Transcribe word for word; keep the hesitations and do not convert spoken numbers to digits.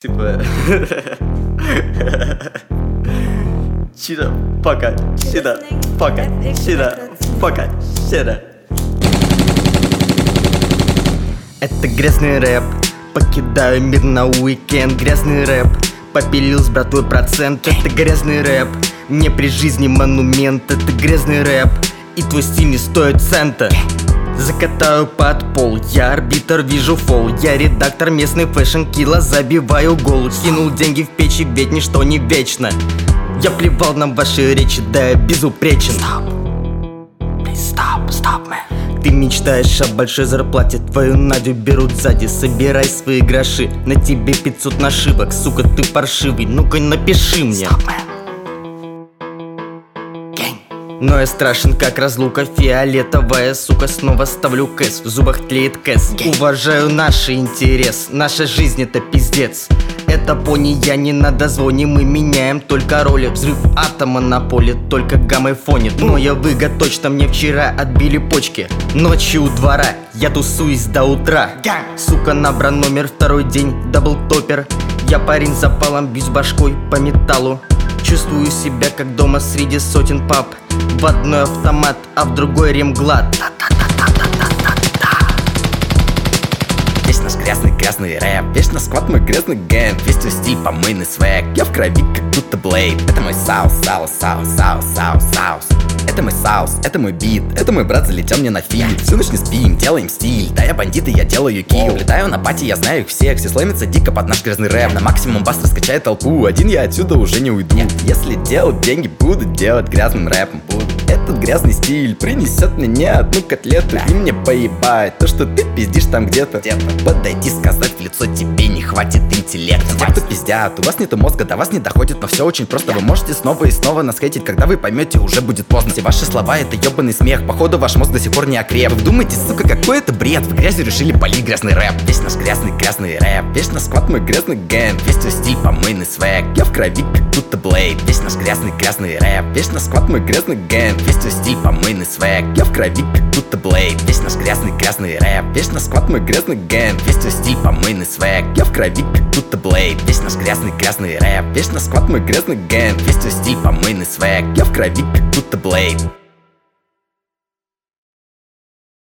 Типа... Чина, пока, чина, пока, чина, пока, чина. Это грязный рэп. Покидаю мир на уикенд. Грязный рэп. Попилил с братвой процент. Это грязный рэп. Мне при жизни монумент. Это грязный рэп. И твой стиль не стоит цента. Закатаю под пол, я арбитр, вижу фол. Я редактор местный фэшн килла, забиваю голу. Кинул деньги в печи, ведь ничто не вечно. Я плевал на ваши речи, да я безупречен. Stop. Please stop, stop, man. Ты мечтаешь о большой зарплате, твою Надю берут сзади. Собирай свои гроши, на тебе пятьсот нашивок. Сука, ты паршивый, ну-ка напиши мне. Stop, man. Но я страшен, как разлука фиолетовая, сука, снова ставлю кэс. В зубах тлеет кэс. Уважаю наш интерес, наша жизнь это пиздец. Это пони, я не на дозвоне, мы меняем только роли. Взрыв атома на поле, только гаммой фонит. Но я выгод точно, мне вчера отбили почки. Ночью у двора, я тусуюсь до утра. Сука, набран номер, второй день, даблтопер. Я парень с запалом, бьюсь башкой по металлу. Чувствую себя как дома среди сотен пап. В одной автомат, а в другой ремглад. Весь наш грязный-грязный рэп, весь наш сквад, мой грязный гэнг. Весь твой стиль, помойный свэг, я в крови, как будто блейд. Это мой саус, саус, саус, саус, саус, саус. Это мой саус, это мой бит, это мой брат залетел мне на фит. Всю ночь не спим, делаем стиль, да я бандит и я делаю килл. Летаю на пати, я знаю их всех, все сломятся дико под наш грязный рэп. На максимум бас раскачает толпу, один я отсюда уже не уйду. Если делать деньги, буду делать грязным рэпом. Этот грязный стиль принесет мне не одну котлету. И мне поебать то, что ты пиздишь там где-то. Подойди, сказать в лицо, тебе не хватит интеллекта. Те, кто пиздят, у вас нету мозга, до вас не доходит, но все очень просто. Вы можете снова и снова нас хейтить, когда вы поймете, уже будет поздно. Все ваши слова это ебаный смех, походу ваш мозг до сих пор не окреп. Вы вдумайтесь, сука, какой это бред, в грязи решили полить грязный рэп. Весь наш грязный-грязный рэп, весь наш сквад, мой грязный гэнг. Весь твой стиль, помойный свэг, я в крови, как будто блейд. Весь наш грязный-грязный рэп, весь наш сквад, мой грязный гэнг. Весь твой стиль, помойный свэг, я в крови, как будто блейд. Весь наш грязный-грязный рэп, весь наш сквад, мой грязный гэнг. Весь твой стиль, помойный свэг, я в крови, как будто блейд. Весь наш грязный-грязный рэп, весь наш сквад, мой грязный гэнг. Весь твой стиль, помойный свэг, я в крови, как будто блейд.